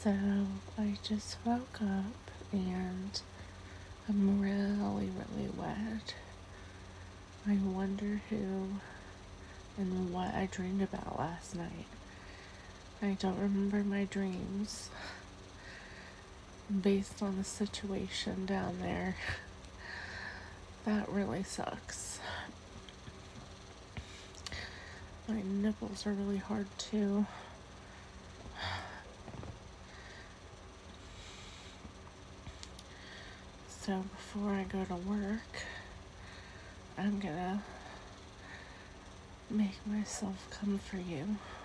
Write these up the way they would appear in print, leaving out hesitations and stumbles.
So I just woke up and I'm really wet. I wonder who and what I dreamed about last night. I don't remember my dreams based on the situation down there. That really sucks. My nipples are really hard too. So before I go to work, I'm gonna make myself come for you.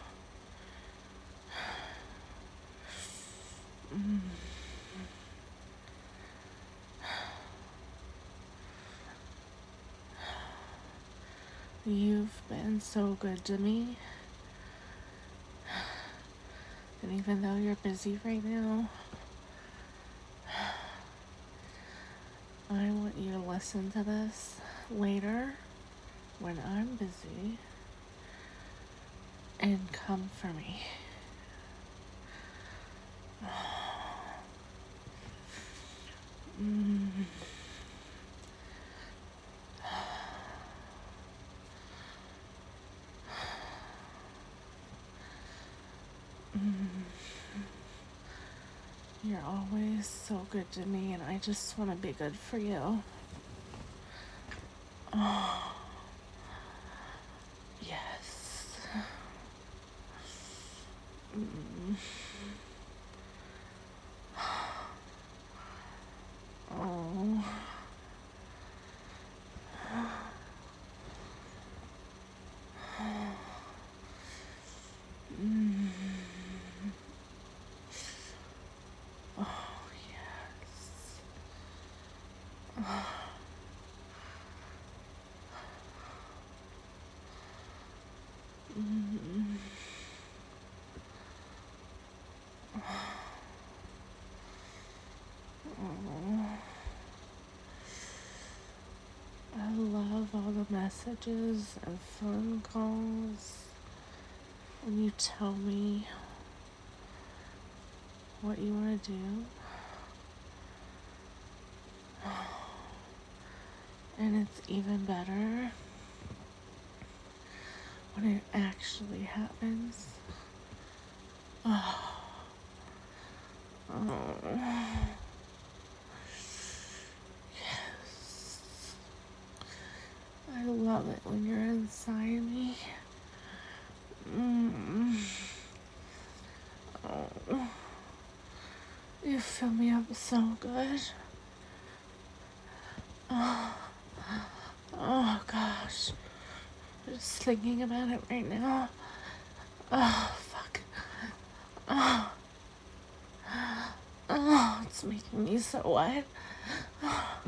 You've been so good to me. And even though you're busy right now, I want you to listen to this later when I'm busy and come for me. You're always so good to me, and I just want to be good for you. Oh, yes. Oh. Oh, yes. I love all the messages and phone calls when you tell me what you want to do. And it's even better when it actually happens. Oh. Oh. Yes. I love it when you're inside me. Oh. You fill me up so good. Oh gosh. Just thinking about it right now. Oh fuck. Oh. Oh, it's making me so wet. Oh.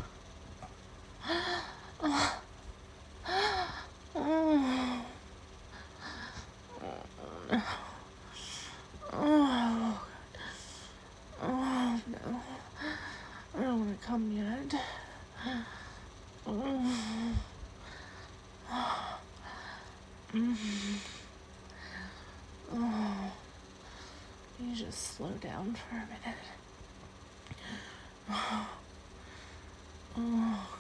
Oh. Oh. Oh. Oh no. I don't want to come yet. Oh. Oh. You just slow down for a minute. Oh. Oh.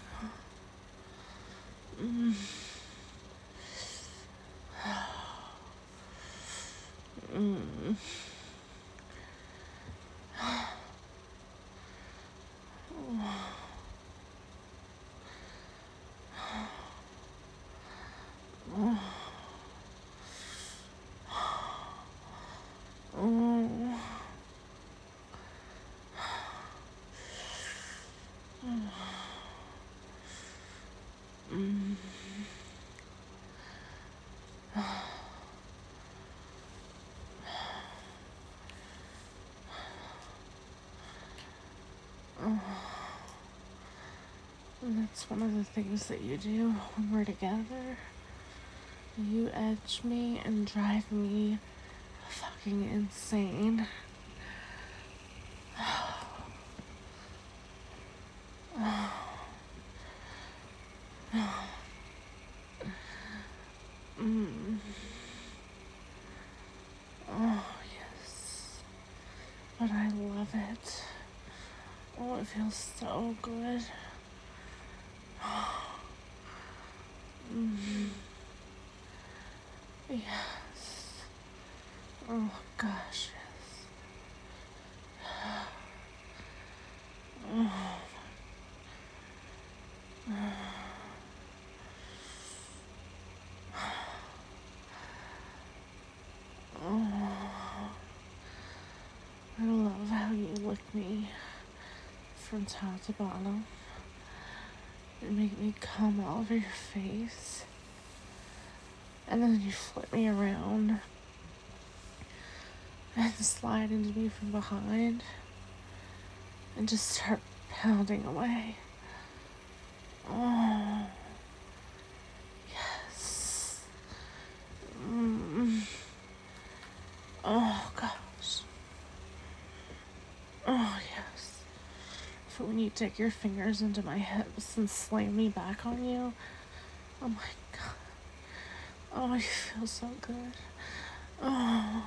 And that's one of the things that you do when we're together. You edge me and drive me fucking insane. Oh, yes. But I feels so good. Yes. Oh gosh, yes. I love how you lick me from top to bottom and make me come all over your face. And then you flip me around and slide into me from behind and just start pounding away. Oh, yes. Oh, gosh. Oh, yes. For when you take your fingers into my hips and slam me back on you, oh my god. Oh, you feel so good. Oh.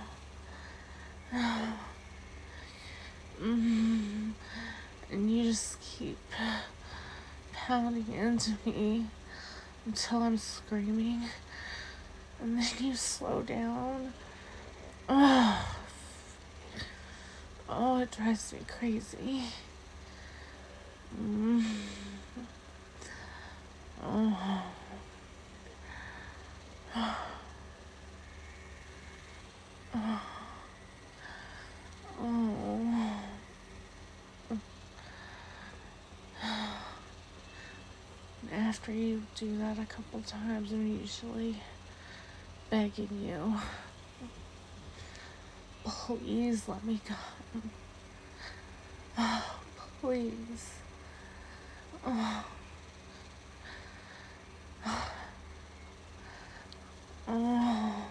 And you just keep pounding into me until I'm screaming. And then you slow down. Oh, oh, it drives me crazy. Oh. Oh. After you do that a couple times, I'm usually begging you, please let me come. Oh, please. Oh. Oh.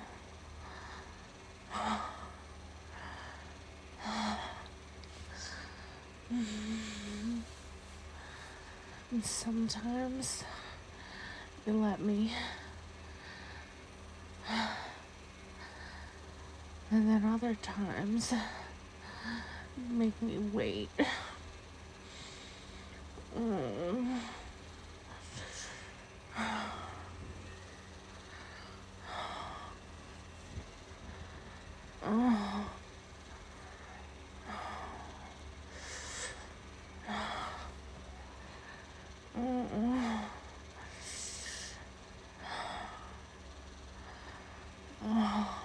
And sometimes you let me, and then other times you make me wait. Oh. Oh. Oh. Oh.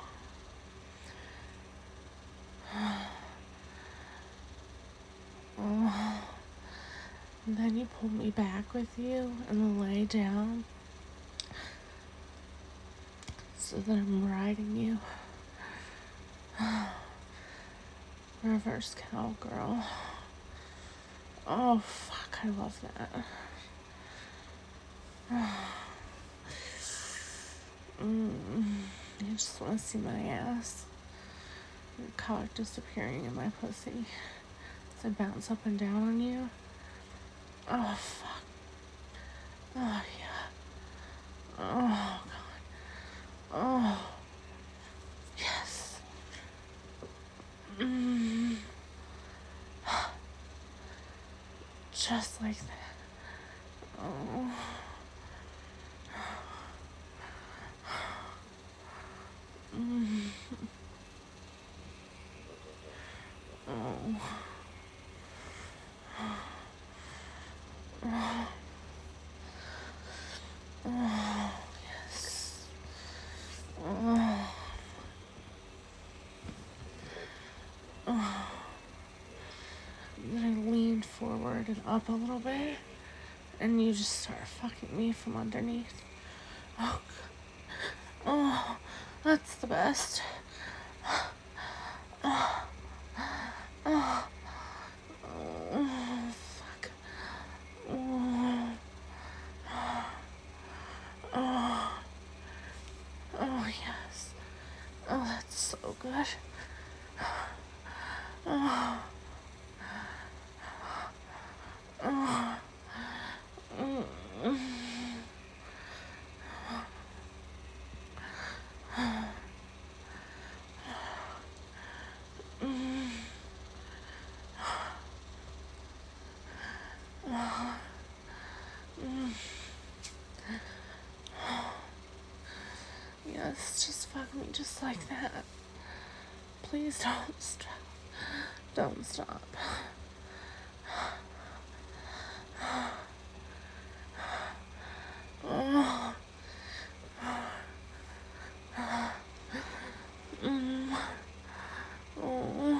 Oh. And then you pull me back with you and lay down so that I'm riding you. Reverse cowgirl. Oh, fuck, I love that. You just want to see my ass. Your cock disappearing in my pussy. As I bounce up and down on you. Oh, fuck. Oh, yeah. Oh, God. Oh, yes. Just like that. Oh. Oh. Oh, yes. Oh. Oh. Then I leaned forward and up a little bit, and you just start fucking me from underneath. Oh, oh, that's the best. Oh, oh, fuck. Oh, oh, oh, yes. Oh, that's so good. Oh, oh, Yes, just fuck me just like that. Please don't stop. Don't stop. Oh. Oh.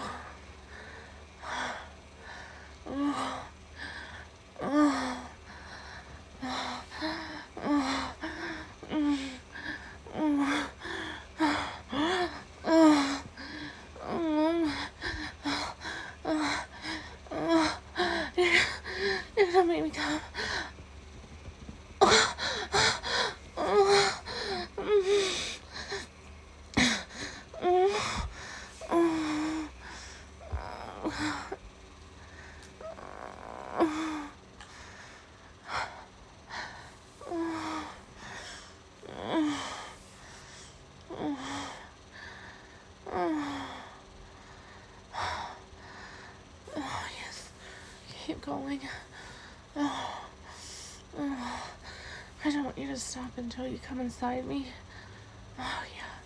You're gonna make me come. Oh, yes. Keep going. Oh. Oh. I don't want you to stop until you come inside me. Oh, yeah.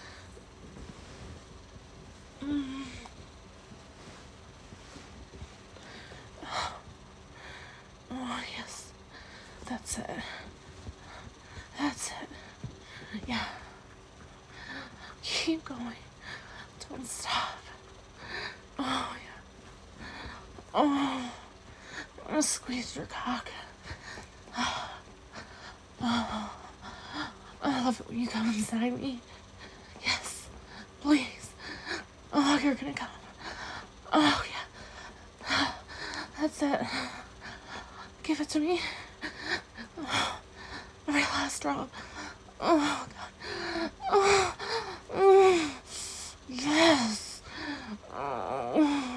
Oh, yes. That's it. That's it. Yeah. Keep going. Don't stop. Oh, yeah. Oh. I'm gonna squeeze your cock. I love it when you come inside me. Yes. Please. Oh, you're gonna come. Oh, yeah. That's it. Give it to me. My last drop. Oh, God. Oh, yes. Oh,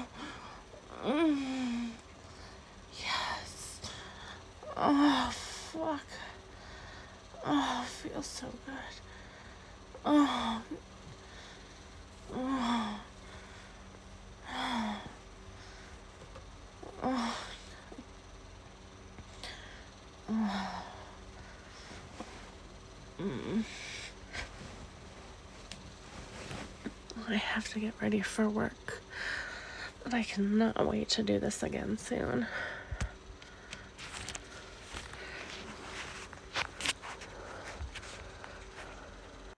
yes. Oh, fuck. Oh, it feels so good. Oh, oh, oh, oh. I have to get ready for work, but I cannot wait to do this again soon.